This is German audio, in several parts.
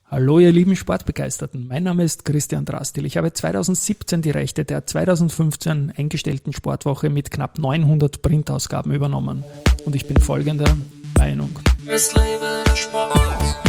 Hallo ihr lieben Sportbegeisterten, mein Name ist Christian Drastil. Ich habe 2017 die Rechte der 2015 eingestellten Sportwoche mit knapp 900 Printausgaben übernommen. Und ich bin folgender Meinung. Es lebe der Sport.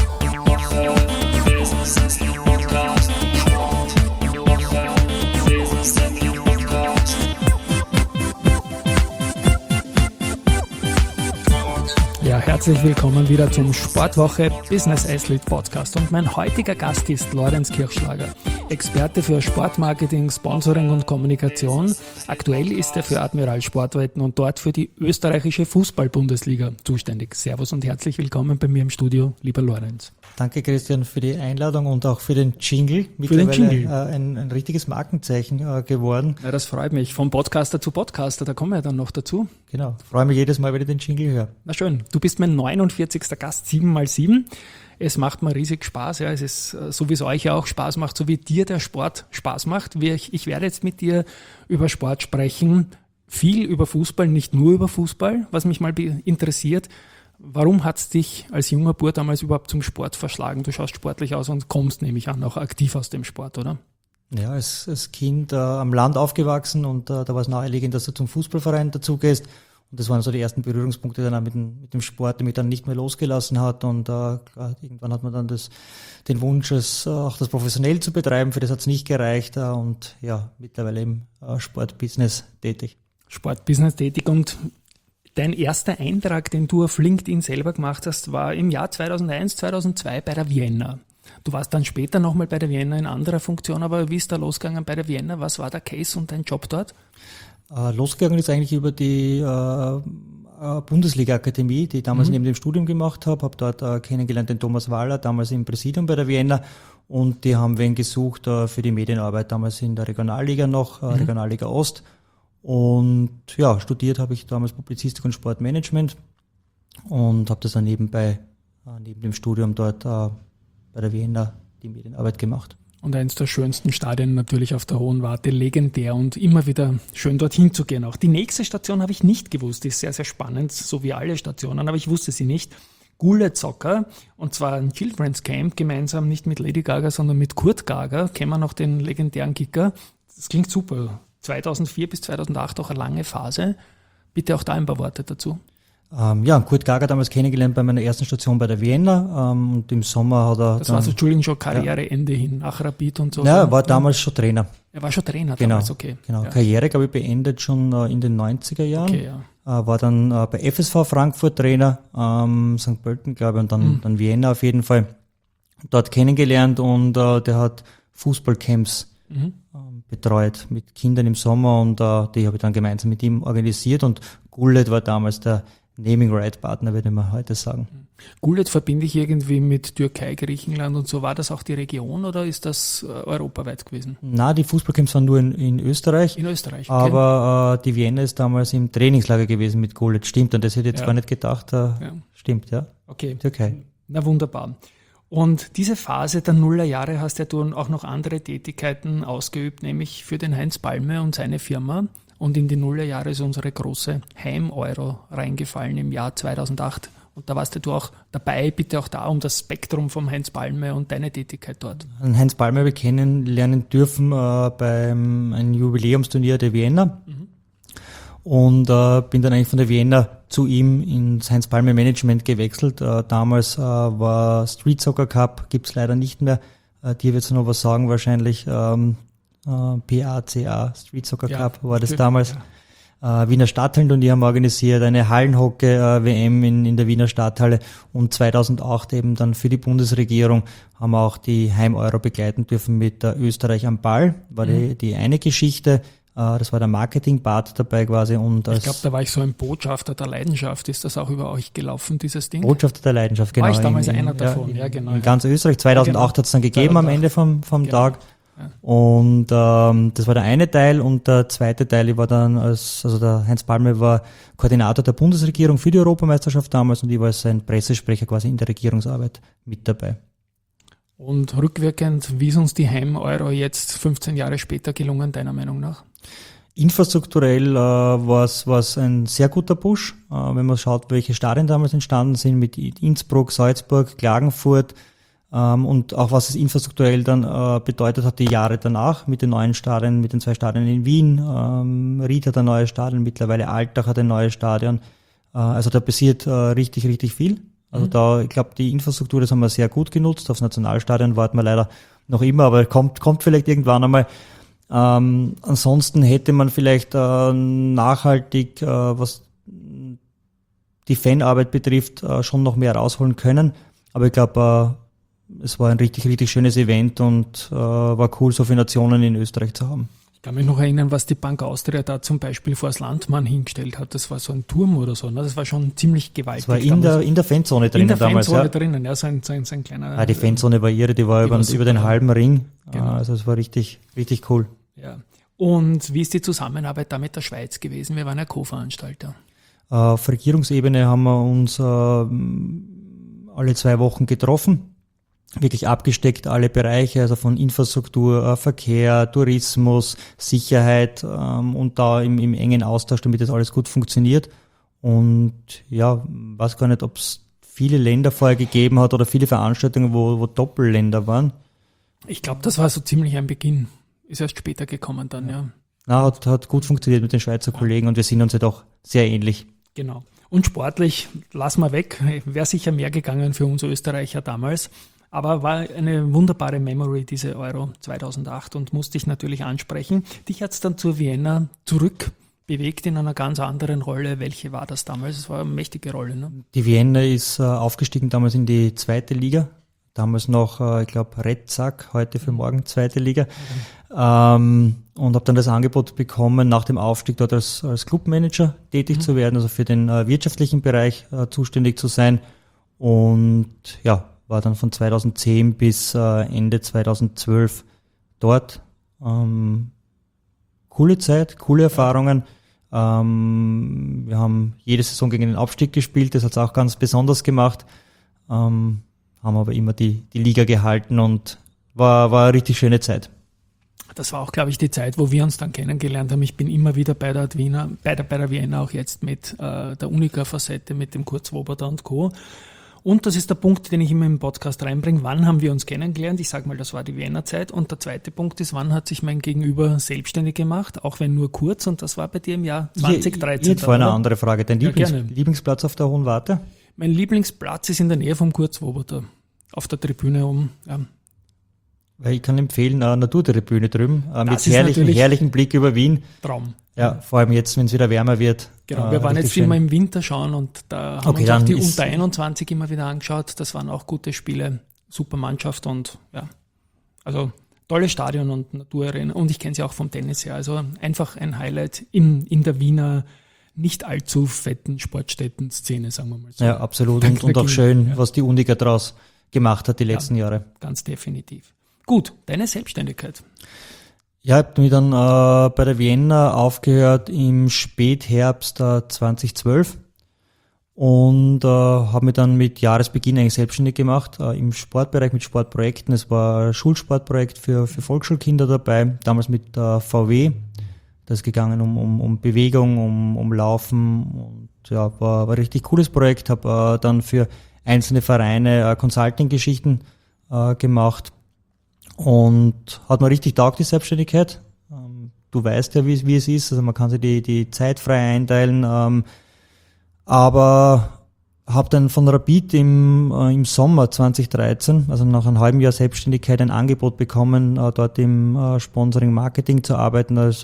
Ja, herzlich willkommen wieder zum Sportwoche Business Athlete Podcast und mein heutiger Gast ist Lorenz Kirchschlager, Experte für Sportmarketing, Sponsoring und Kommunikation. Aktuell ist er für Admiral Sportwetten und dort für die österreichische Fußball-Bundesliga zuständig. Servus und herzlich willkommen bei mir im Studio, lieber Lorenz. Danke Christian für die Einladung und auch für den Jingle. Mittlerweile ein richtiges Markenzeichen geworden. Ja, das freut mich. Vom Podcaster zu Podcaster, da kommen wir ja dann noch dazu. Genau, freue mich jedes Mal, wenn ich den Jingle höre. Na schön, du bist mein 49. Gast, 7x7. Es macht mir riesig Spaß. Ja. Es ist so, wie es euch ja auch Spaß macht, so wie dir der Sport Spaß macht. Ich werde jetzt mit dir über Sport sprechen, viel über Fußball, nicht nur über Fußball, was mich mal interessiert. Warum hat es dich als junger Bub damals überhaupt zum Sport verschlagen? Du schaust sportlich aus und kommst, nehme ich an, auch aktiv aus dem Sport, oder? Ja, als Kind am Land aufgewachsen und da war es naheliegend, dass du zum Fußballverein dazugehst. Und das waren so die ersten Berührungspunkte dann auch mit dem Sport, der mich dann nicht mehr losgelassen hat. Und klar, irgendwann hat man dann den Wunsch, auch das professionell zu betreiben. Für das hat es nicht gereicht. Und ja, mittlerweile im Sportbusiness tätig. Sportbusiness tätig. Und dein erster Eintrag, den du auf LinkedIn selber gemacht hast, war im Jahr 2001, 2002 bei der Vienna. Du warst dann später nochmal bei der Vienna in anderer Funktion, aber wie ist da losgegangen bei der Vienna? Was war der Case und dein Job dort? Losgegangen ist eigentlich über die Bundesliga-Akademie, die ich damals neben dem Studium gemacht habe. Habe dort kennengelernt den Thomas Waller, damals im Präsidium bei der Vienna. Und die haben wen gesucht für die Medienarbeit, damals in der Regionalliga noch, Regionalliga Ost. Und ja, studiert habe ich damals Publizistik und Sportmanagement und habe das dann neben dem Studium dort bei der Vienna die Medienarbeit gemacht. Und eines der schönsten Stadien natürlich auf der Hohen Warte, legendär und immer wieder schön dorthin zu gehen. Auch die nächste Station habe ich nicht gewusst, die ist sehr, sehr spannend, so wie alle Stationen, aber ich wusste sie nicht. Gullet Soccer, und zwar ein Children's Camp, gemeinsam nicht mit Lady Gaga, sondern mit Kurt Gaga, kennen wir noch den legendären Kicker. Das klingt super. 2004 bis 2008 auch eine lange Phase. Bitte auch da ein paar Worte dazu. Ja, Kurt Gaga damals kennengelernt bei meiner ersten Station bei der Vienna und im Sommer hat er... Das war so, Entschuldigung, schon Karriereende hin, nach Rapid und so. Ja, er war damals schon Trainer. Er war schon Trainer damals, damals, okay. Genau, ja. Karriere, glaube ich, beendet schon in den 90er Jahren. Okay, ja. War dann bei FSV Frankfurt Trainer, St. Pölten, glaube ich, und dann Vienna auf jeden Fall. Dort kennengelernt und der hat Fußballcamps betreut mit Kindern im Sommer und die habe ich dann gemeinsam mit ihm organisiert und Gullet war damals der Naming Right Partner, würde man heute sagen. Gullet verbinde ich irgendwie mit Türkei, Griechenland und so. War das auch die Region oder ist das europaweit gewesen? Na, die Fußballcamps waren nur in Österreich. In Österreich, okay. Aber die Vienna ist damals im Trainingslager gewesen mit Gullet. Stimmt, und das hätte ich jetzt gar nicht gedacht. Stimmt, ja. Okay. Türkei. Na, wunderbar. Und diese Phase der Nullerjahre hast ja du auch noch andere Tätigkeiten ausgeübt, nämlich für den Heinz Balme und seine Firma. Und in die Nullerjahre ist unsere große Heim-Euro reingefallen im Jahr 2008. Und da warst du auch dabei, bitte auch da um das Spektrum vom Heinz Balme und deine Tätigkeit dort. Heinz Balme habe ich kennenlernen dürfen beim einem Jubiläumsturnier der Vienna. Und bin dann eigentlich von der Vienna zu ihm ins Heinz Balme Management gewechselt. Damals war Street Soccer Cup, gibt's leider nicht mehr. Dir wird's noch was sagen wahrscheinlich. PACA, Street Soccer Cup war das damals. Ja. Wiener Stadthallenturnier haben wir organisiert, eine Hallenhockey-WM in der Wiener Stadthalle und 2008 eben dann für die Bundesregierung haben wir auch die Heim-Euro begleiten dürfen mit Österreich am Ball, war die eine Geschichte. Das war der Marketing-Part dabei quasi. Und ich glaube, da war ich so ein Botschafter der Leidenschaft. Ist das auch über euch gelaufen, dieses Ding? Botschafter der Leidenschaft, genau. War ich damals einer davon, ja genau. In ganz Österreich. 2008 hat es dann gegeben am Ende vom Tag. Ja. Und das war der eine Teil und der zweite Teil, ich war dann der Heinz Balme war Koordinator der Bundesregierung für die Europameisterschaft damals und ich war als sein Pressesprecher quasi in der Regierungsarbeit mit dabei. Und rückwirkend, wie ist uns die Heim-Euro jetzt 15 Jahre später gelungen, deiner Meinung nach? Infrastrukturell war es ein sehr guter Push, wenn man schaut, welche Stadien damals entstanden sind mit Innsbruck, Salzburg, Klagenfurt, Und auch was es infrastrukturell dann bedeutet hat, die Jahre danach mit den neuen Stadien, mit den 2 Stadien in Wien. Ried hat ein neues Stadion, mittlerweile Altach hat ein neues Stadion. Also da passiert richtig, richtig viel. Also da, ich glaube, die Infrastruktur, das haben wir sehr gut genutzt. Aufs Nationalstadion warten wir leider noch immer, aber kommt vielleicht irgendwann einmal. Ansonsten hätte man vielleicht nachhaltig, was die Fanarbeit betrifft, schon noch mehr rausholen können. Aber ich glaube, es war ein richtig, richtig schönes Event und war cool, so viele Nationen in Österreich zu haben. Ich kann mich noch erinnern, was die Bank Austria da zum Beispiel vor das Landmann hingestellt hat. Das war so ein Turm oder so. Ne? Das war schon ziemlich gewaltig. Das war in der Fanzone drinnen damals. In der Fanzone drinnen, ja, so ein kleiner... Ja, die Fanzone war irre, die war über den halben Ring. Genau. Also es war richtig, richtig cool. Ja. Und wie ist die Zusammenarbeit da mit der Schweiz gewesen? Wir waren ja Co-Veranstalter. Auf Regierungsebene haben wir uns alle 2 Wochen getroffen. Wirklich abgesteckt, alle Bereiche, also von Infrastruktur, Verkehr, Tourismus, Sicherheit und da im engen Austausch, damit das alles gut funktioniert. Und ja, weiß gar nicht, ob es viele Länder vorher gegeben hat oder viele Veranstaltungen, wo Doppelländer waren. Ich glaube, das war so ziemlich ein Beginn. Ist erst später gekommen dann, ja. Na, hat gut funktioniert mit den Schweizer Kollegen und wir sind uns ja doch sehr ähnlich. Genau. Und sportlich, lassen wir weg, wäre sicher mehr gegangen für uns Österreicher damals. Aber war eine wunderbare Memory, diese Euro 2008 und musste ich natürlich ansprechen. Dich hat es dann zur Vienna zurückbewegt in einer ganz anderen Rolle. Welche war das damals? Es war eine mächtige Rolle, ne? Die Vienna ist aufgestiegen damals in die 2. Liga. Damals noch, ich glaube, Red Sack, heute für morgen 2. Liga. Und habe dann das Angebot bekommen, nach dem Aufstieg dort als Clubmanager tätig zu werden, also für den wirtschaftlichen Bereich zuständig zu sein. Und ja, war dann von 2010 bis Ende 2012 dort. Coole Zeit, coole Erfahrungen. Wir haben jede Saison gegen den Abstieg gespielt, das hat es auch ganz besonders gemacht. Haben aber immer die Liga gehalten und war eine richtig schöne Zeit. Das war auch, glaube ich, die Zeit, wo wir uns dann kennengelernt haben. Ich bin immer wieder bei der Vienna, auch jetzt mit der Unica-Facette, mit dem Kurt Swoboda und Co. Und das ist der Punkt, den ich immer im Podcast reinbringe. Wann haben wir uns kennengelernt? Ich sage mal, das war die Vienna-Zeit. Und der zweite Punkt ist, wann hat sich mein Gegenüber selbstständig gemacht? Auch wenn nur kurz. Und das war bei dir im Jahr 2013. Ich hätte vorhin eine andere Frage. Dein Lieblingsplatz auf der Hohen Warte? Mein Lieblingsplatz ist in der Nähe vom Kurt Swoboda. Auf der Tribüne ja. Weil ich kann empfehlen, eine Naturtribüne drüben, mit herrlichen Blick über Wien. Traum. Ja, vor allem jetzt, wenn es wieder wärmer wird. Genau, wir waren jetzt immer im Winter schauen und da haben uns auch die Unter 21 immer wieder angeschaut. Das waren auch gute Spiele, super Mannschaft und ja, also tolles Stadion und Naturarena. Und ich kenne sie auch vom Tennis her. Also einfach ein Highlight in der Wiener, nicht allzu fetten Sportstätten-Szene, sagen wir mal so. Ja, absolut. Und auch schön, was die Unica draus gemacht hat die letzten Jahre. Ganz definitiv. Gut, deine Selbstständigkeit. Ja, ich habe mich dann bei der Vienna aufgehört im Spätherbst 2012 und habe mich dann mit Jahresbeginn eigentlich selbstständig gemacht im Sportbereich mit Sportprojekten. Es war ein Schulsportprojekt für Volksschulkinder dabei, damals mit VW. Das ist gegangen um Bewegung, um Laufen und ja, war ein richtig cooles Projekt. Habe dann für einzelne Vereine Consulting-Geschichten gemacht. Und hat mir richtig taugt, die Selbstständigkeit. Du weißt ja, wie es ist. Also man kann sich die Zeit frei einteilen. Aber habe dann von Rapid im Sommer 2013, also nach einem halben Jahr Selbstständigkeit, ein Angebot bekommen, dort im Sponsoring-Marketing zu arbeiten als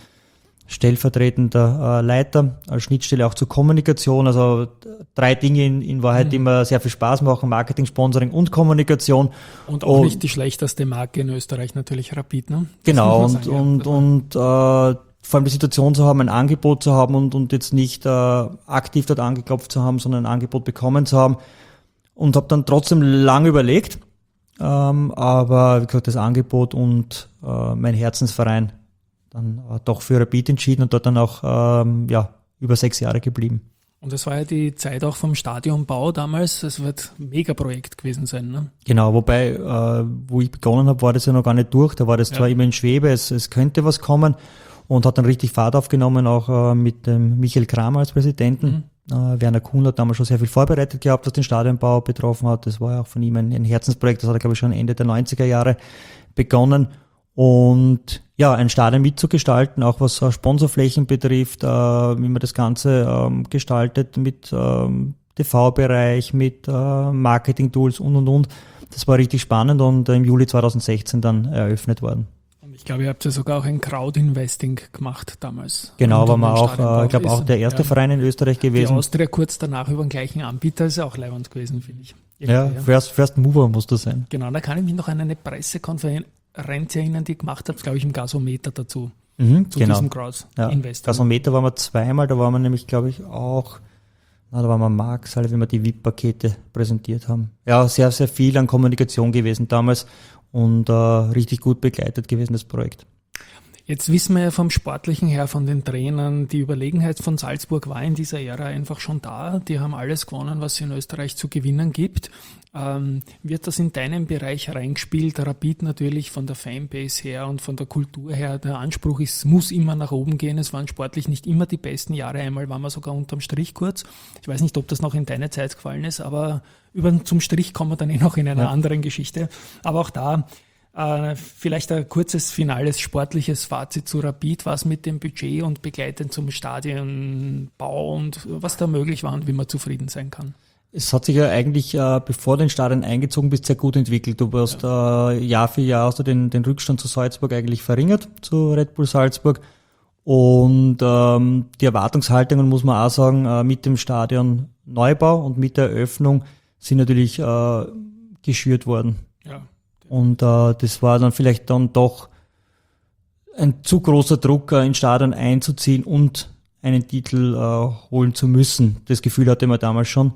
stellvertretender Leiter, als Schnittstelle auch zur Kommunikation. Also 3 Dinge in Wahrheit, die mir sehr viel Spaß machen: Marketing, Sponsoring und Kommunikation. Und auch nicht die schlechteste Marke in Österreich, natürlich Rapid, ne? Genau, und vor allem die Situation zu haben, ein Angebot zu haben und jetzt nicht aktiv dort angeklopft zu haben, sondern ein Angebot bekommen zu haben. Und habe dann trotzdem lange überlegt, aber wie gesagt, das Angebot und mein Herzensverein dann doch für Rapid entschieden und dort dann auch über 6 Jahre geblieben. Und das war ja die Zeit auch vom Stadionbau damals. Das wird ein Megaprojekt gewesen sein, ne? Genau, wobei, wo ich begonnen habe, war das ja noch gar nicht durch. Da war das zwar immer in Schwebe, es könnte was kommen und hat dann richtig Fahrt aufgenommen, auch mit dem Michael Kramer als Präsidenten. Werner Kuhn hat damals schon sehr viel vorbereitet gehabt, was den Stadionbau betroffen hat. Das war ja auch von ihm ein Herzensprojekt. Das hat er, glaube ich, schon Ende der 90er Jahre begonnen. Und ja, ein Stadion mitzugestalten, auch was Sponsorflächen betrifft, wie man das Ganze gestaltet mit TV-Bereich, mit Marketing-Tools und. Das war richtig spannend und im Juli 2016 dann eröffnet worden. Ich glaube, ihr habt ja sogar auch ein Crowd-Investing gemacht damals. Genau, war man auch, ich glaube, auch der erste Verein in Österreich gewesen. Die Austria kurz danach über den gleichen Anbieter ist auch leibend gewesen, finde ich. Ja, First Mover muss das sein. Genau, da kann ich mich noch an eine Pressekonferenz erinnern, die gemacht habt, glaube ich, im Gasometer dazu. Zu diesem Crowd-Investing. Gasometer waren wir zweimal, da waren wir nämlich, glaube ich, auch, da waren wir Marx, wenn wir die VIP-Pakete präsentiert haben. Ja, sehr, sehr viel an Kommunikation gewesen damals. Und richtig gut begleitet gewesen, das Projekt. Jetzt wissen wir ja vom Sportlichen her, von den Trainern, die Überlegenheit von Salzburg war in dieser Ära einfach schon da. Die haben alles gewonnen, was es in Österreich zu gewinnen gibt. Wird das in deinen Bereich reingespielt? Rapid natürlich von der Fanbase her und von der Kultur her. Der Anspruch ist, muss immer nach oben gehen. Es waren sportlich nicht immer die besten Jahre. Einmal waren wir sogar unterm Strich kurz. Ich weiß nicht, ob das noch in deine Zeit gefallen ist, aber zum Strich kommen wir dann noch in einer anderen Geschichte. Aber auch da vielleicht ein kurzes, finales, sportliches Fazit zu Rapid, was mit dem Budget und begleitend zum Stadionbau und was da möglich war und wie man zufrieden sein kann. Es hat sich ja eigentlich, bevor du in den Stadion eingezogen bist, sehr gut entwickelt. Du hast Jahr für Jahr hast du den Rückstand zu Salzburg eigentlich verringert, zu Red Bull Salzburg. Und die Erwartungshaltungen, muss man auch sagen, mit dem Stadion Neubau und mit der Eröffnung sind natürlich geschürt worden. Ja. Und das war dann vielleicht dann doch ein zu großer Druck, ins Stadion einzuziehen und einen Titel holen zu müssen. Das Gefühl hatte man damals schon.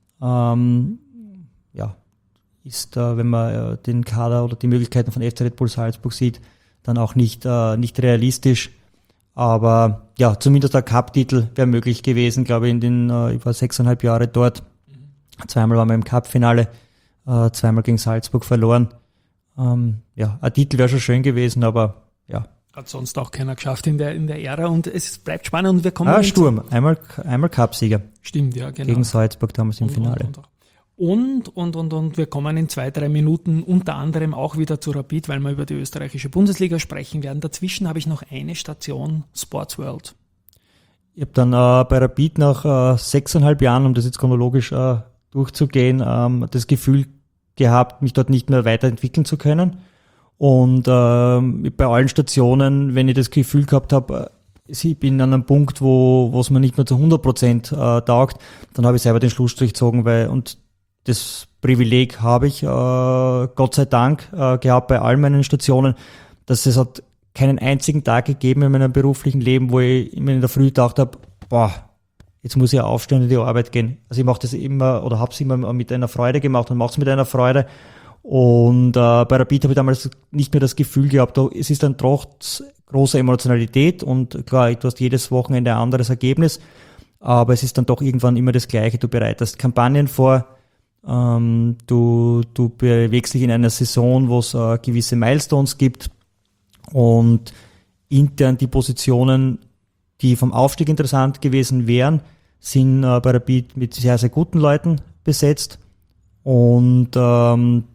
Ist, wenn man den Kader oder die Möglichkeiten von FC Red Bull Salzburg sieht, dann auch nicht realistisch. Aber ja, zumindest der Cup-Titel wäre möglich gewesen, glaube ich, ich war 6,5 Jahre dort. Zweimal waren wir im Cup-Finale, zweimal gegen Salzburg verloren. Ein Titel wäre schon schön gewesen, aber ja. Hat sonst auch keiner geschafft in der Ära und es bleibt spannend und wir kommen... Sturm, einmal Cupsieger. Stimmt, ja, genau. Gegen Salzburg damals im Finale. Und wir kommen in 2-3 Minuten unter anderem auch wieder zu Rapid, weil wir über die österreichische Bundesliga sprechen werden. Dazwischen habe ich noch eine Station, Sports World. Ich habe dann bei Rapid nach 6,5 Jahren, um das jetzt chronologisch durchzugehen, das Gefühl gehabt, mich dort nicht mehr weiterentwickeln zu können. Und bei allen Stationen, wenn ich das Gefühl gehabt habe, ich bin an einem Punkt, wo es mir nicht mehr zu 100% taugt, dann habe ich selber den Schlussstrich gezogen, und das Privileg habe ich, Gott sei Dank, gehabt bei all meinen Stationen, dass es hat keinen einzigen Tag gegeben in meinem beruflichen Leben, wo ich immer in der Früh gedacht habe, jetzt muss ich aufstehen und in die Arbeit gehen. Also ich mache das immer oder habe es immer mit einer Freude gemacht und mache es mit einer Freude. Und bei Rapid habe ich damals nicht mehr das Gefühl gehabt, es ist dann trotz großer Emotionalität und klar, du hast jedes Wochenende ein anderes Ergebnis, aber es ist dann doch irgendwann immer das Gleiche. Du bereitest Kampagnen vor, du bewegst dich in einer Saison, wo es gewisse Milestones gibt und intern die Positionen, die vom Aufstieg interessant gewesen wären, sind bei Rapid mit sehr, sehr guten Leuten besetzt. Und dann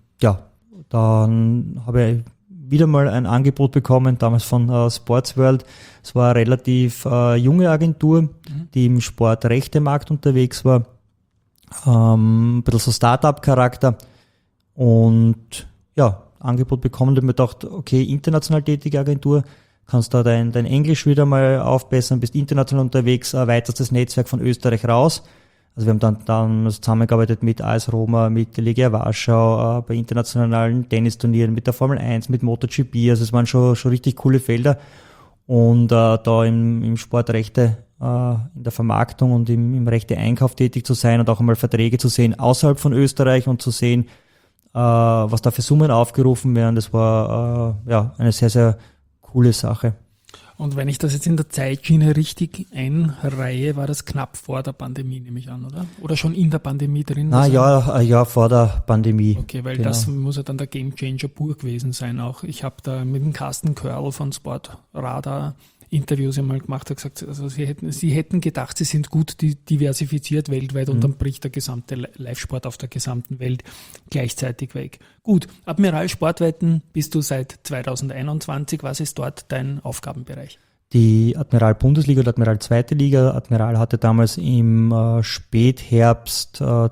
habe ich wieder mal ein Angebot bekommen, damals von Sports World. Es war eine relativ junge Agentur, die im Sportrechtemarkt unterwegs war. Ein bisschen so Start-up-Charakter. Und ja, Angebot bekommen, da habe ich mir gedacht, okay, international tätige Agentur, kannst da dein Englisch wieder mal aufbessern, bist international unterwegs, erweiterst das Netzwerk von Österreich raus. Also wir haben dann zusammengearbeitet mit AS Roma, mit Legia Warschau, bei internationalen Tennisturnieren, mit der Formel 1, mit MotoGP, also es waren schon richtig coole Felder. Und da im Sportrechte, in der Vermarktung und im Rechte-Einkauf tätig zu sein und auch einmal Verträge zu sehen außerhalb von Österreich und zu sehen, was da für Summen aufgerufen werden, das war eine sehr, sehr coole Sache. Und wenn ich das jetzt in der Zeitschiene richtig einreihe, war das knapp vor der Pandemie, nehme ich an, oder? Oder schon in der Pandemie drin? Ja, vor der Pandemie. Okay, weil das muss ja dann der Gamechanger pur gewesen sein auch. Ich habe da mit dem Carsten Körl von Sportradar Interviews einmal gemacht, hat gesagt, also sie hätten gedacht, sie sind gut diversifiziert weltweit und dann bricht der gesamte Live-Sport auf der gesamten Welt gleichzeitig weg. Gut, Admiral Sportwetten bist du seit 2021. Was ist dort dein Aufgabenbereich? Die Admiral Bundesliga und Admiral Zweite Liga. Admiral hatte damals im Spätherbst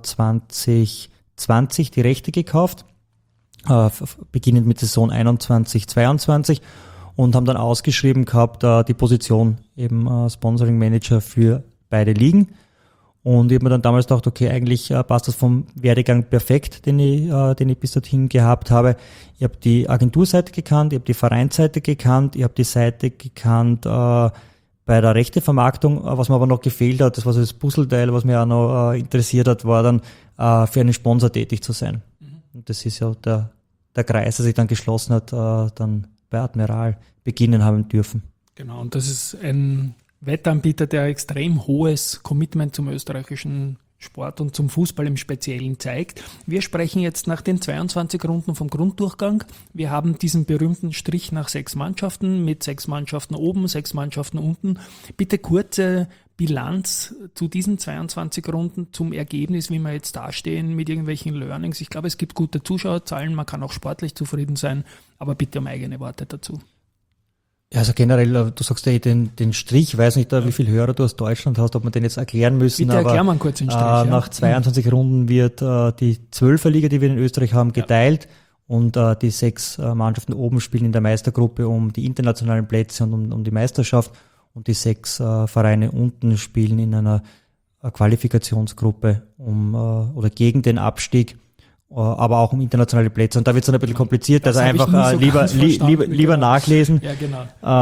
2020 die Rechte gekauft, beginnend mit Saison 21/22 und haben dann ausgeschrieben gehabt die Position eben Sponsoring Manager für beide Ligen. Und ich habe mir dann damals gedacht, okay, eigentlich passt das vom Werdegang perfekt, den ich bis dorthin gehabt habe. Ich habe die Agenturseite gekannt, ich habe die Vereinsseite gekannt, ich habe die Seite gekannt bei der Rechtevermarktung. Was mir aber noch gefehlt hat, das war so das Puzzleteil, was mich auch noch interessiert hat, war dann für einen Sponsor tätig zu sein. Und das ist ja der Kreis, der sich dann geschlossen hat, dann bei Admiral beginnen haben dürfen. Genau, und das ist ein Wettanbieter, der extrem hohes Commitment zum österreichischen Sport und zum Fußball im Speziellen zeigt. Wir sprechen jetzt nach den 22 Runden vom Grunddurchgang. Wir haben diesen berühmten Strich nach 6 Mannschaften mit 6 Mannschaften oben, 6 Mannschaften unten. Bitte kurze Bilanz zu diesen 22 Runden, zum Ergebnis, wie wir jetzt dastehen mit irgendwelchen Learnings. Ich glaube, es gibt gute Zuschauerzahlen, man kann auch sportlich zufrieden sein, aber bitte um eigene Worte dazu. Ja, also generell, du sagst ja den Strich, ich weiß nicht, wie viele Hörer du aus Deutschland hast, ob wir den jetzt erklären müssen. Bitte erklär mal kurz den Strich. Nach 22 Runden wird die 12er Liga, die wir in Österreich haben, geteilt und die 6 Mannschaften oben spielen in der Meistergruppe um die internationalen Plätze und um die Meisterschaft und die 6 Vereine unten spielen in einer Qualifikationsgruppe oder gegen den Abstieg, aber auch um internationale Plätze. Und da wird es dann ein bisschen kompliziert, also einfach lieber nachlesen. Ja, genau.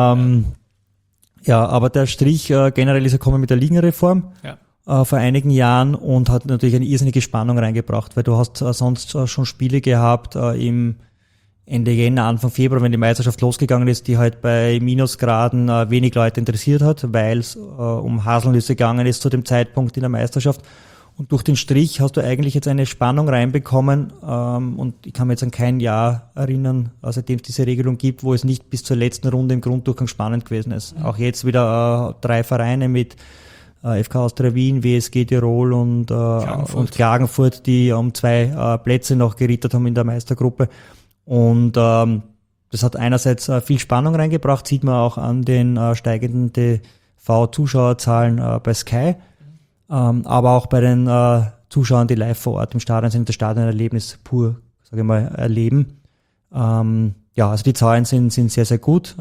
Aber der Strich generell ist gekommen mit der Ligenreform vor einigen Jahren und hat natürlich eine irrsinnige Spannung reingebracht, weil du hast sonst schon Spiele gehabt im Ende Jänner, Anfang Februar, wenn die Meisterschaft losgegangen ist, die halt bei Minusgraden wenig Leute interessiert hat, weil es um Haselnüsse gegangen ist zu dem Zeitpunkt in der Meisterschaft. Und durch den Strich hast du eigentlich jetzt eine Spannung reinbekommen und ich kann mich jetzt an kein Jahr erinnern, seitdem es diese Regelung gibt, wo es nicht bis zur letzten Runde im Grunddurchgang spannend gewesen ist. Auch jetzt wieder 3 Vereine mit FK Austria Wien, WSG Tirol und Klagenfurt, die um 2 Plätze noch gerittert haben in der Meistergruppe. Und das hat einerseits viel Spannung reingebracht, sieht man auch an den steigenden TV-Zuschauerzahlen bei Sky. Aber auch bei den Zuschauern, die live vor Ort im Stadion sind, das Stadionerlebnis pur, sage ich mal, erleben. Also die Zahlen sind sehr, sehr gut.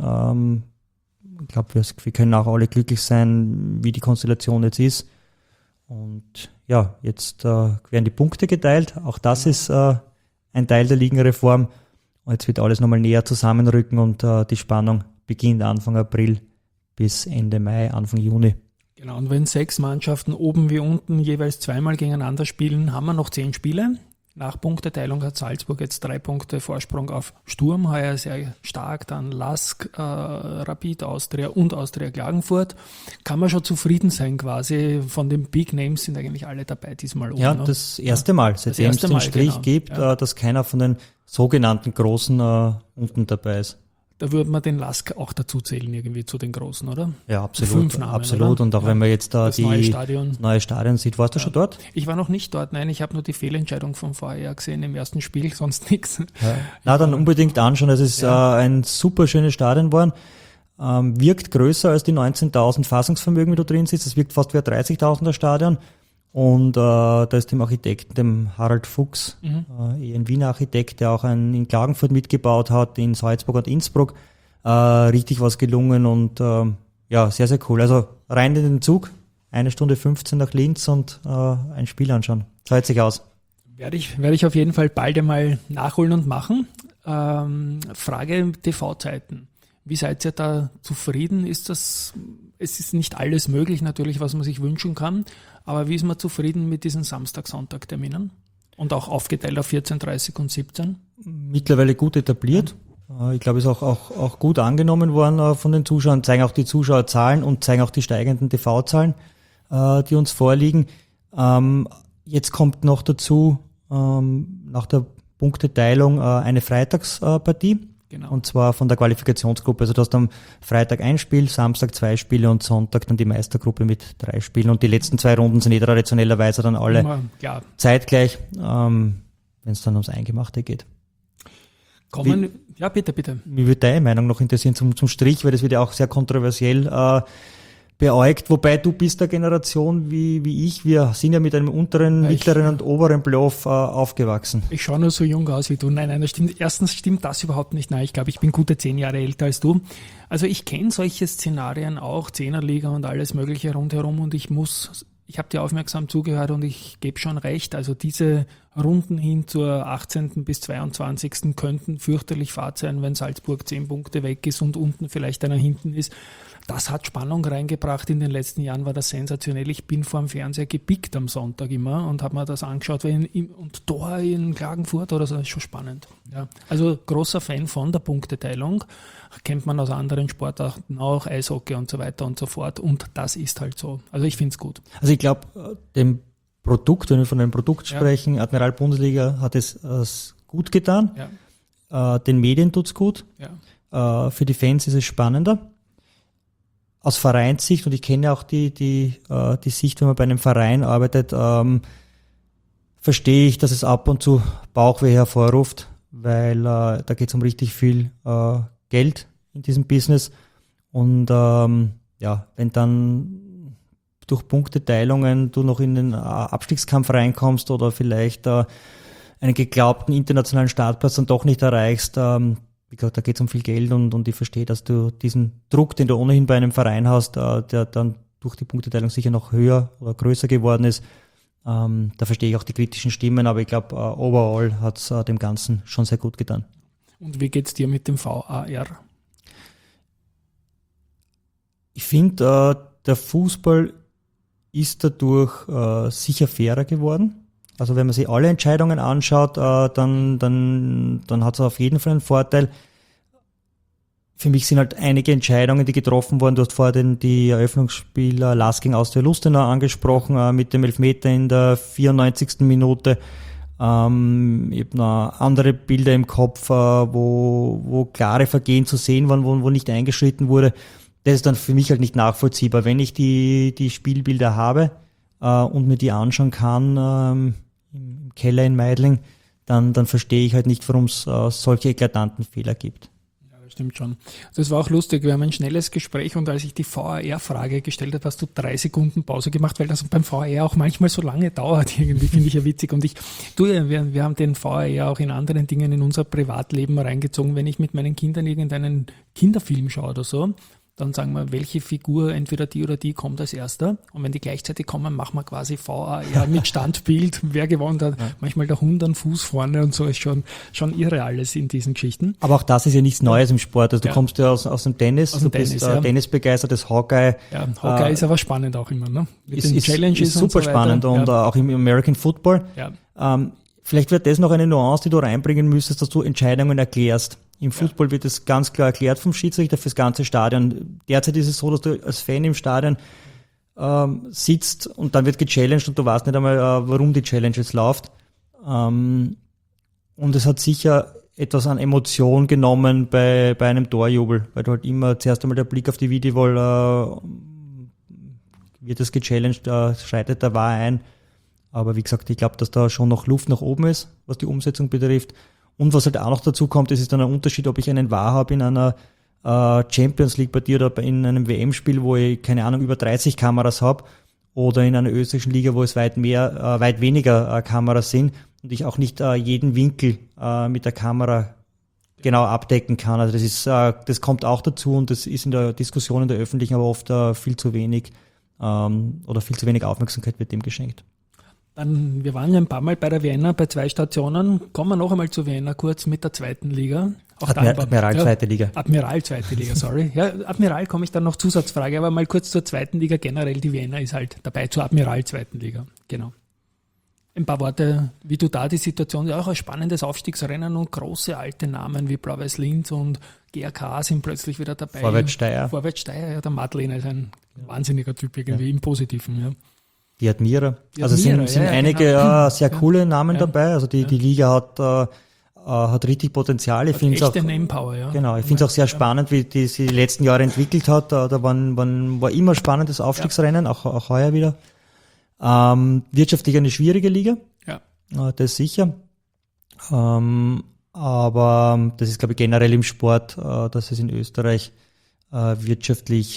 Ich glaube, wir können auch alle glücklich sein, wie die Konstellation jetzt ist. Und ja, jetzt werden die Punkte geteilt. Auch das ist ein Teil der Ligenreform. Und jetzt wird alles nochmal näher zusammenrücken und die Spannung beginnt Anfang April bis Ende Mai, Anfang Juni. Genau, und wenn 6 Mannschaften oben wie unten jeweils zweimal gegeneinander spielen, haben wir noch 10 Spiele. Nach Punkteteilung hat Salzburg jetzt 3 Punkte Vorsprung auf Sturm, heuer sehr stark, dann LASK, Rapid Austria und Austria Klagenfurt. Kann man schon zufrieden sein quasi, von den Big Names sind eigentlich alle dabei diesmal oben. Ja, das erste Mal, seitdem es den Strich gibt, dass keiner von den sogenannten Großen unten dabei ist. Da würde man den LASK auch dazu zählen, irgendwie zu den Großen, oder? Ja, absolut. Namen, absolut. Oder? Und auch wenn man jetzt da das neue Stadion sieht, warst du schon dort? Ich war noch nicht dort, nein, ich habe nur die Fehlentscheidung vom Vorjahr gesehen im ersten Spiel, sonst nichts. Ja. Na, dann unbedingt anschauen. Es ist ein super schönes Stadion geworden. Wirkt größer als die 19.000 Fassungsvermögen, wie du drin sitzt. Es wirkt fast wie ein 30.000er Stadion. Und da ist dem Architekten, dem Harald Fuchs, ein Wiener Architekt, der auch in Klagenfurt mitgebaut hat, in Salzburg und Innsbruck, richtig was gelungen und sehr, sehr cool. Also rein in den Zug, 1 Stunde 15 nach Linz und ein Spiel anschauen. Zahlt sich aus. Werde ich auf jeden Fall bald einmal nachholen und machen. Frage TV-Zeiten. Wie seid ihr da zufrieden? Es ist nicht alles möglich natürlich, was man sich wünschen kann, aber wie ist man zufrieden mit diesen Samstag-Sonntag-Terminen? Und auch aufgeteilt auf 14:30 und 17? Mittlerweile gut etabliert. Ich glaube, es ist auch gut angenommen worden von den Zuschauern, zeigen auch die Zuschauerzahlen und zeigen auch die steigenden TV-Zahlen, die uns vorliegen. Jetzt kommt noch dazu, nach der Punkteteilung, eine Freitagspartie. Genau. Und zwar von der Qualifikationsgruppe. Also du hast am Freitag ein Spiel, Samstag 2 Spiele und Sonntag dann die Meistergruppe mit 3 Spielen. Und die letzten 2 Runden sind traditionellerweise dann alle zeitgleich, wenn es dann ums Eingemachte geht. Ja, bitte. Mich würde deine Meinung noch interessieren zum Strich, weil das wird ja auch sehr kontroversiell beäugt, wobei du bist der Generation wie ich, wir sind ja mit einem unteren, mittleren und oberen Playoff aufgewachsen. Ich schaue nur so jung aus wie du. Nein, das stimmt. Erstens stimmt das überhaupt nicht. Nein, ich glaube, ich bin gute 10 Jahre älter als du. Also ich kenne solche Szenarien auch, Zehnerliga und alles mögliche rundherum und ich habe dir aufmerksam zugehört und ich gebe schon recht. Also diese Runden hin zur 18. bis 22. könnten fürchterlich fad sein, wenn Salzburg 10 Punkte weg ist und unten vielleicht einer hinten ist. Das hat Spannung reingebracht. In den letzten Jahren war das sensationell. Ich bin vor dem Fernseher gepickt am Sonntag immer und habe mir das angeschaut. Und Tor in Klagenfurt oder so, das ist schon spannend. Ja. Also großer Fan von der Punkteteilung. Kennt man aus anderen Sportarten auch, Eishockey und so weiter und so fort. Und das ist halt so. Also ich finde es gut. Also ich glaube, dem Produkt, wenn wir von einem Produkt sprechen, Admiral Bundesliga hat es gut getan. Ja. Den Medien tut's gut. Ja. Für die Fans ist es spannender. Aus Vereinssicht, und ich kenne auch die Sicht, wenn man bei einem Verein arbeitet, verstehe ich, dass es ab und zu Bauchweh hervorruft, weil da geht es um richtig viel Geld in diesem Business. Und wenn dann durch Punkteteilungen du noch in den Abstiegskampf reinkommst oder vielleicht einen geglaubten internationalen Startplatz dann doch nicht erreichst, wie gesagt, da geht es um viel Geld und ich verstehe, dass du diesen Druck, den du ohnehin bei einem Verein hast, der dann durch die Punkteteilung sicher noch höher oder größer geworden ist. Da verstehe ich auch die kritischen Stimmen, aber ich glaube, overall hat es dem Ganzen schon sehr gut getan. Und wie geht's dir mit dem VAR? Ich finde, der Fußball ist dadurch sicher fairer geworden. Also wenn man sich alle Entscheidungen anschaut, dann hat es auf jeden Fall einen Vorteil. Für mich sind halt einige Entscheidungen, die getroffen wurden. Du hast vorher die Eröffnungsspiel Lask gegen Austria Lustenau angesprochen, mit dem Elfmeter in der 94. Minute. Ich habe noch andere Bilder im Kopf, wo klare Vergehen zu sehen waren, wo nicht eingeschritten wurde. Das ist dann für mich halt nicht nachvollziehbar. Wenn ich die Spielbilder habe und mir die anschauen kann im Keller in Meidling, dann verstehe ich halt nicht, warum es solche eklatanten Fehler gibt. Ja, das stimmt schon. Das war auch lustig. Wir haben ein schnelles Gespräch und als ich die VAR-Frage gestellt habe, hast du 3 Sekunden Pause gemacht, weil das beim VAR auch manchmal so lange dauert. Irgendwie finde ich ja witzig. Und wir haben den VAR auch in anderen Dingen in unser Privatleben reingezogen. Wenn ich mit meinen Kindern irgendeinen Kinderfilm schaue oder so, dann sagen wir, welche Figur, entweder die oder die, kommt als erster. Und wenn die gleichzeitig kommen, machen wir quasi VAR mit Standbild, wer gewonnen hat. Ja. Manchmal der Hund an Fuß vorne und so ist schon irre alles in diesen Geschichten. Aber auch das ist ja nichts Neues im Sport. Also du kommst ja aus dem Tennis, du bist tennisbegeistertes Hawkeye. Ja, Hawkeye ist aber spannend auch immer, ne? Mit den Challenges ist super und so spannend und auch im American Football. Ja. Vielleicht wäre das noch eine Nuance, die du reinbringen müsstest, dass du Entscheidungen erklärst. Im Fußball wird es ganz klar erklärt vom Schiedsrichter fürs ganze Stadion. Derzeit ist es so, dass du als Fan im Stadion sitzt und dann wird gechallenged und du weißt nicht einmal, warum die Challenge jetzt läuft. Und es hat sicher etwas an Emotion genommen bei einem Torjubel, weil du halt immer zuerst einmal der Blick auf die Videowall, wird es gechallenged, schreitet der VAR ein. Aber wie gesagt, ich glaube, dass da schon noch Luft nach oben ist, was die Umsetzung betrifft. Und was halt auch noch dazu kommt, ist dann ein Unterschied, ob ich einen VAR habe in einer Champions League Partie oder in einem WM-Spiel, wo ich, keine Ahnung, über 30 Kameras habe oder in einer österreichischen Liga, wo es weit weniger Kameras sind und ich auch nicht jeden Winkel mit der Kamera genau abdecken kann. Also das kommt auch dazu und das ist in der Diskussion in der öffentlichen aber oft viel zu wenig oder viel zu wenig Aufmerksamkeit wird dem geschenkt. Dann, wir waren ja ein paar Mal bei der Vienna, bei 2 Stationen. Kommen wir noch einmal zu Vienna kurz mit der 2. Liga. Admiral 2. Liga. Admiral 2. Liga, sorry. Ja, Admiral komme ich dann noch Zusatzfrage, aber mal kurz zur 2. Liga. Generell, die Vienna ist halt dabei zur Admiral 2. Liga. Genau. Ein paar Worte, wie du da die Situation, ja auch ein spannendes Aufstiegsrennen und große alte Namen wie Blau-Weiß Linz und GRK sind plötzlich wieder dabei. Vorwärts Steyr, ja, der Madlener ist ein wahnsinniger Typ irgendwie im Positiven, ja. Die Admira. Also sind einige sehr coole Namen dabei. Also die Liga hat hat richtig Potenzial. Ich finde es auch, Namepower, ja. Genau, ich finde es auch sehr spannend, wie die sich die letzten Jahre entwickelt hat. Da war immer spannendes Aufstiegsrennen, auch heuer wieder. Wirtschaftlich eine schwierige Liga, das sicher. Aber das ist, glaube ich, generell im Sport, dass es in Österreich wirtschaftlich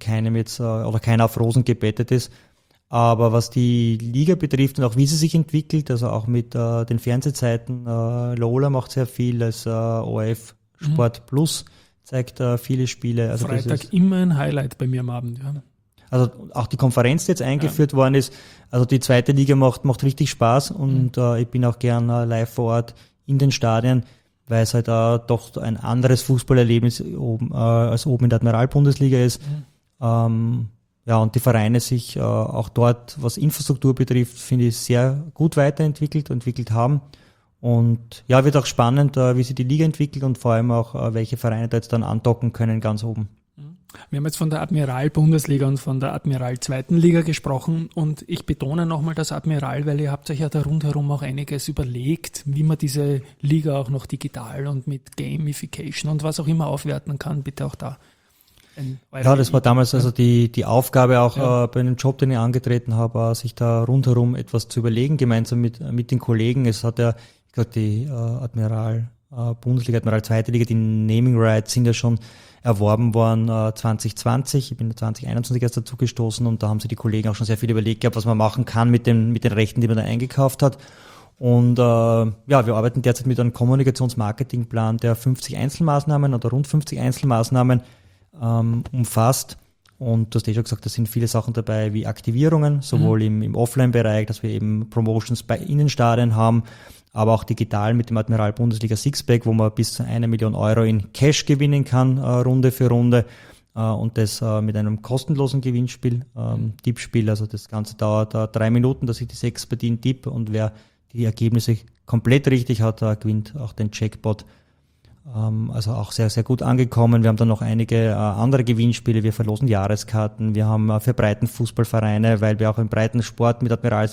keiner auf Rosen gebettet ist. Aber was die Liga betrifft und auch wie sie sich entwickelt, also auch mit den Fernsehzeiten, Lola macht sehr viel, als ORF Sport Plus zeigt viele Spiele. Also Freitag immer ein Highlight bei mir am Abend, ja. Also auch die Konferenz, die jetzt eingeführt worden ist, also die zweite Liga macht richtig Spaß und ich bin auch gern live vor Ort in den Stadien, weil es halt doch ein anderes Fußballerlebnis als oben in der Admiral-Bundesliga ist. Und die Vereine sich auch dort, was Infrastruktur betrifft, finde ich, sehr gut entwickelt haben. Und ja, wird auch spannend, wie sich die Liga entwickelt und vor allem auch, welche Vereine da jetzt dann andocken können ganz oben. Wir haben jetzt von der Admiral-Bundesliga und von der Admiral-Zweiten-Liga gesprochen und ich betone nochmal das Admiral, weil ihr habt euch ja da rundherum auch einiges überlegt, wie man diese Liga auch noch digital und mit Gamification und was auch immer aufwerten kann. Bitte auch da. Ja, das war damals also die Aufgabe auch bei einem Job, den ich angetreten habe, sich da rundherum etwas zu überlegen, gemeinsam mit den Kollegen. Es hat ja, ich glaube, die Admiral-Bundesliga, Admiral-Zweite Liga, die Naming Rights sind ja schon erworben worden 2020. Ich bin 2021 erst dazu gestoßen und da haben sich die Kollegen auch schon sehr viel überlegt gehabt, was man machen kann mit den Rechten, die man da eingekauft hat. Und wir arbeiten derzeit mit einem Kommunikationsmarketingplan, der 50 Einzelmaßnahmen oder rund 50 Einzelmaßnahmen umfasst. Und du hast schon gesagt, da sind viele Sachen dabei wie Aktivierungen, sowohl im Offline-Bereich, dass wir eben Promotions bei Innenstadien haben, aber auch digital mit dem Admiral Bundesliga Sixpack, wo man bis zu 1 Million Euro in Cash gewinnen kann, Runde für Runde. Und das mit einem kostenlosen Gewinnspiel, Tippspiel. Also das Ganze dauert 3 Minuten, dass ich die 6 Partien tippe und wer die Ergebnisse komplett richtig hat, gewinnt auch den Jackpot. Also auch sehr, sehr gut angekommen. Wir haben dann noch einige andere Gewinnspiele. Wir verlosen Jahreskarten. Wir haben für Breitenfußballvereine, weil wir auch im Breitensport mit Admiral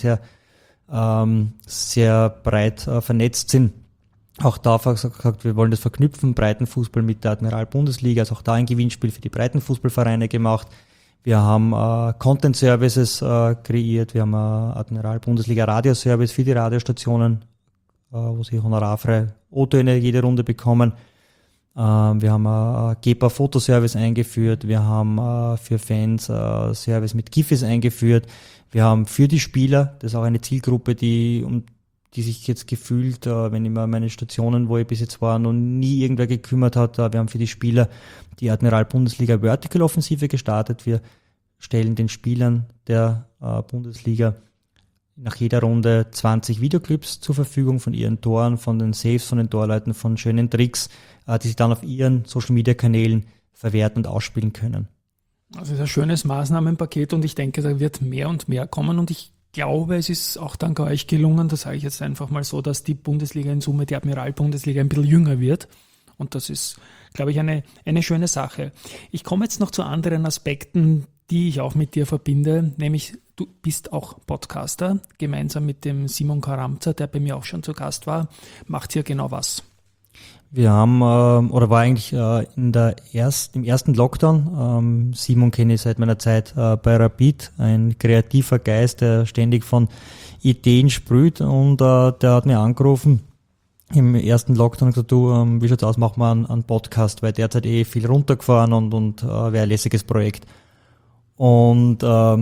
sehr breit vernetzt sind. Auch da gesagt, wir wollen das verknüpfen, Breitenfußball mit der Admiral-Bundesliga, also auch da ein Gewinnspiel für die Breitenfußballvereine gemacht. Wir haben Content-Services kreiert, wir haben Admiral-Bundesliga-Radioservice für die Radiostationen, wo sie honorarfrei O-Töne jede Runde bekommen. Wir haben GEPA-Fotoservice eingeführt, wir haben für Fans Service mit GIFs eingeführt. Wir haben für die Spieler, das ist auch eine Zielgruppe, die sich jetzt gefühlt, wenn ich mal meine Stationen, wo ich bis jetzt war, noch nie irgendwer gekümmert hat. Wir haben für die Spieler die Admiral-Bundesliga Vertical-Offensive gestartet. Wir stellen den Spielern der Bundesliga nach jeder Runde 20 Videoclips zur Verfügung von ihren Toren, von den Saves, von den Torleuten, von schönen Tricks, die sie dann auf ihren Social-Media-Kanälen verwerten und ausspielen können. Also es ist ein schönes Maßnahmenpaket und ich denke, da wird mehr und mehr kommen und ich glaube, es ist auch dank euch gelungen, das sage ich jetzt einfach mal so, dass die Bundesliga in Summe, die Admiral-Bundesliga ein bisschen jünger wird und das ist, glaube ich, eine schöne Sache. Ich komme jetzt noch zu anderen Aspekten, die ich auch mit dir verbinde, nämlich du bist auch Podcaster, gemeinsam mit dem Simon Karamza, der bei mir auch schon zu Gast war, macht hier genau was? Wir haben, war eigentlich im ersten Lockdown, Simon kenne ich seit meiner Zeit bei Rapid, ein kreativer Geist, der ständig von Ideen sprüht und der hat mir angerufen im ersten Lockdown und gesagt, du, wie schaut's aus, mach mal einen Podcast, weil derzeit viel runtergefahren und wäre ein lässiges Projekt. Und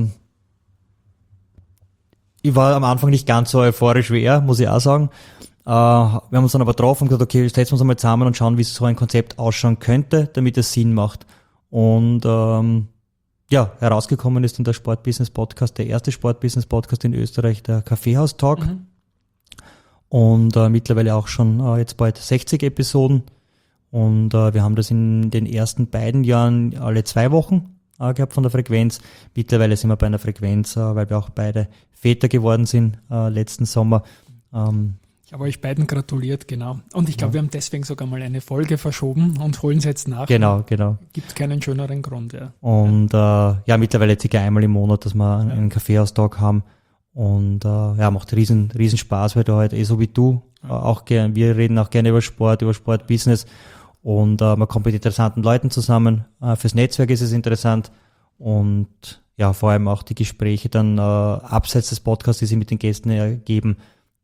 ich war am Anfang nicht ganz so euphorisch wie er, muss ich auch sagen. Wir haben uns dann aber getroffen und gesagt, okay, setzen wir uns einmal zusammen und schauen, wie so ein Konzept ausschauen könnte, damit es Sinn macht. Und herausgekommen ist dann der Sport-Business-Podcast, der erste Sport-Business-Podcast in Österreich, der Kaffeehaus-Talk. Und mittlerweile auch schon jetzt bald 60 Episoden. Und wir haben das in den ersten beiden Jahren alle 2 Wochen gehabt von der Frequenz. Mittlerweile sind wir bei einer Frequenz, weil wir auch beide Väter geworden sind letzten Sommer. Ich habe euch beiden gratuliert, genau. Und ich glaube, wir haben deswegen sogar mal eine Folge verschoben und holen es jetzt nach. Genau. Gibt keinen schöneren Grund, ja. Und mittlerweile ca. einmal im Monat, dass wir einen Kaffeehaus-Talk haben. Und macht riesen Spaß, weil du halt so wie du auch gern, wir reden auch gerne über Sportbusiness und man kommt mit interessanten Leuten zusammen. Fürs Netzwerk ist es interessant und ja, vor allem auch die Gespräche dann abseits des Podcasts, die sich mit den Gästen ergeben,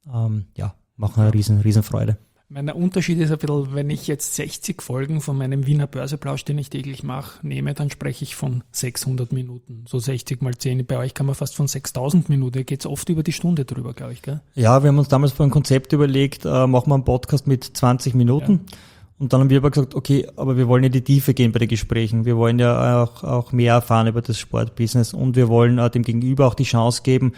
machen eine riesen Freude. Der Unterschied ist ein bisschen, wenn ich jetzt 60 Folgen von meinem Wiener Börseplausch, den ich täglich mache, nehme, dann spreche ich von 600 Minuten. So 60 mal 10. Bei euch kann man fast von 6000 Minuten. Geht es oft über die Stunde drüber, glaube ich, gell? Ja, wir haben uns damals vor ein Konzept überlegt, machen wir einen Podcast mit 20 Minuten. Ja. Und dann haben wir aber gesagt, okay, aber wir wollen in die Tiefe gehen bei den Gesprächen. Wir wollen ja auch mehr erfahren über das Sportbusiness und wir wollen dem Gegenüber auch die Chance geben.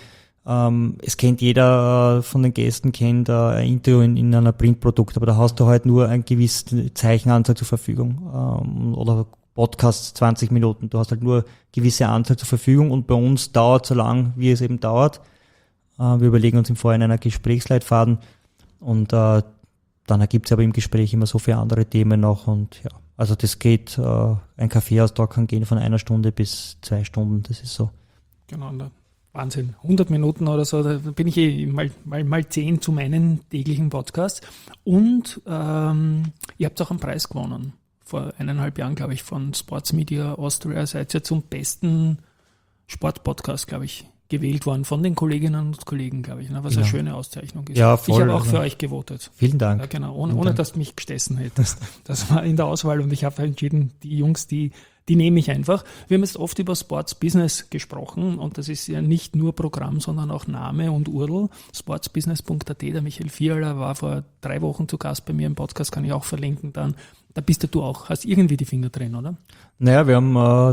Es kennt jeder von den Gästen, kennt ein Interview in einer Printprodukt, aber da hast du halt nur eine gewisse Zeichenanzahl zur Verfügung oder Podcasts 20 Minuten. Du hast halt nur gewisse Anzahl zur Verfügung und bei uns dauert so lang, wie es eben dauert. Wir überlegen uns im Vorhinein einen Gesprächsleitfaden und dann ergibt es aber im Gespräch immer so viele andere Themen noch und ja, also das geht, ein Kaffeeaustausch kann gehen von 1 Stunde bis 2 Stunden, das ist so. Genau, Wahnsinn, 100 Minuten oder so, da bin ich mal 10 zu meinen täglichen Podcasts. Und ihr habt auch einen Preis gewonnen, vor 1,5 Jahren, glaube ich, von Sports Media Austria. Seid ihr zum besten Sportpodcast, glaube ich, gewählt worden von den Kolleginnen und Kollegen, glaube ich, was eine schöne Auszeichnung ist. Ja, voll, ich habe auch für euch gewotet. Vielen Dank. Ja, genau, ohne dass du mich gestessen hättest. Das war in der Auswahl und ich habe entschieden, die Jungs, die nehme ich einfach. Wir haben jetzt oft über Sports Business gesprochen und das ist ja nicht nur Programm, sondern auch Name und URL. Sportsbusiness.at, der Michael Fiala war vor 3 Wochen zu Gast bei mir im Podcast, kann ich auch verlinken dann. Da bist ja du auch, hast irgendwie die Finger drin, oder? Naja, wir haben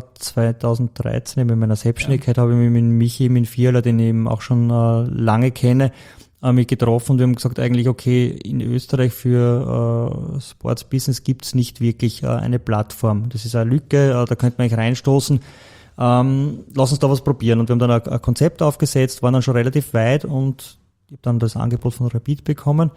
2013 in meiner Selbstständigkeit habe ich mich mit Michi, mit Fiala, den ich eben auch schon lange kenne, mich getroffen und wir haben gesagt, eigentlich okay, in Österreich für Sports Business gibt's nicht wirklich eine Plattform. Das ist eine Lücke, da könnte man eigentlich reinstoßen. Lass uns da was probieren. Und wir haben dann ein Konzept aufgesetzt, waren dann schon relativ weit und ich habe dann das Angebot von Rapid bekommen.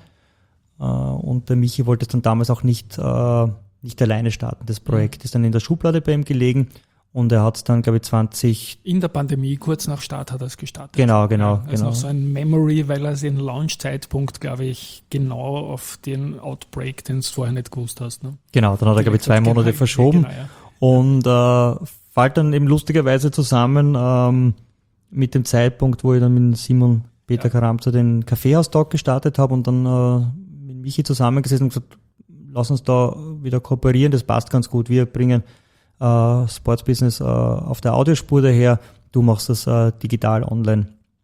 Und der Michi wollte es dann damals auch nicht alleine starten. Das Projekt ist dann in der Schublade bei ihm gelegen. Und er hat es dann, glaube ich, in der Pandemie, kurz nach Start hat er es gestartet. Genau. Also noch so ein Memory, weil er den Launch-Zeitpunkt, glaube ich, genau auf den Outbreak, den du vorher nicht gewusst hast. Ne? Genau, dann hat er, glaube ich, 2 Monate verschoben. Genau, ja. Und fällt dann eben lustigerweise zusammen mit dem Zeitpunkt, wo ich dann mit Simon Peter Karamza den Kaffeehaus-Talk gestartet habe und dann mit Michi zusammengesessen und gesagt, lass uns da wieder kooperieren, das passt ganz gut. Wir bringen Sports Business auf der Audiospur daher, du machst das digital online.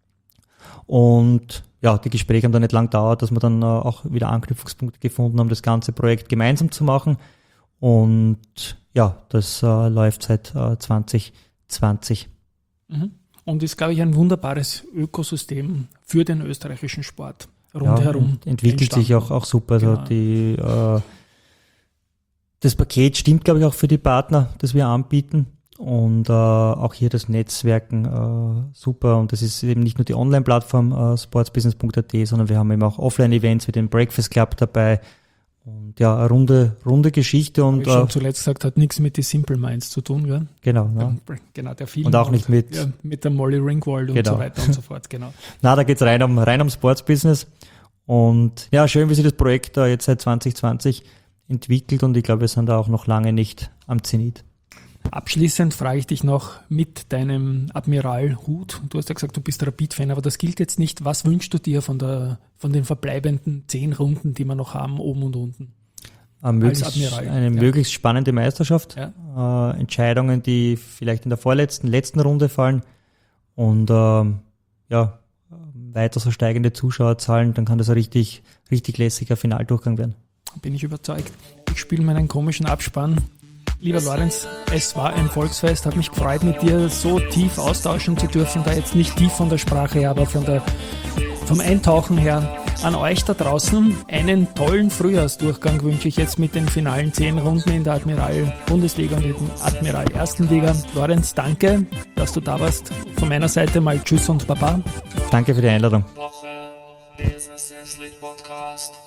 Und ja, die Gespräche haben dann nicht lang gedauert, dass wir dann auch wieder Anknüpfungspunkte gefunden haben, das ganze Projekt gemeinsam zu machen. Und ja, das läuft seit 2020. Und ist, glaube ich, ein wunderbares Ökosystem für den österreichischen Sport rundherum. Ja, entwickelt sich auch super. Genau. Also das Paket stimmt, glaube ich, auch für die Partner, das wir anbieten. Und auch hier das Netzwerken super. Und das ist eben nicht nur die Online-Plattform sportsbusiness.at, sondern wir haben eben auch Offline-Events wie den Breakfast Club dabei. Und ja, eine runde Geschichte. Und wie ich schon zuletzt gesagt, hat nichts mit den Simple Minds zu tun, gell? Genau. Ja. Genau, der Film. Und auch nicht mit der Molly Ringwald und so weiter und so fort, genau. Na, da geht's rein um Sportsbusiness. Und ja, schön, wie sich das Projekt da jetzt seit 2020 entwickelt und ich glaube, wir sind da auch noch lange nicht am Zenit. Abschließend frage ich dich noch mit deinem Admiral-Hut. Du hast ja gesagt, du bist Rapid-Fan, aber das gilt jetzt nicht. Was wünschst du dir von den verbleibenden 10 Runden, die wir noch haben, oben und unten? Eine möglichst spannende Meisterschaft. Ja. Entscheidungen, die vielleicht in der letzten Runde fallen und weiter so steigende Zuschauerzahlen, dann kann das ein richtig lässiger Finaldurchgang werden. Bin ich überzeugt. Ich spiele meinen komischen Abspann. Lieber Lorenz, es war ein Volksfest, hat mich gefreut, mit dir so tief austauschen zu dürfen, da jetzt nicht tief von der Sprache her, aber vom Eintauchen her. An euch da draußen einen tollen Frühjahrsdurchgang wünsche ich jetzt mit den finalen 10 Runden in der Admiral-Bundesliga und in der Admiral-Ersten-Liga. Lorenz, danke, dass du da warst. Von meiner Seite mal Tschüss und Baba. Danke für die Einladung. Business Podcast.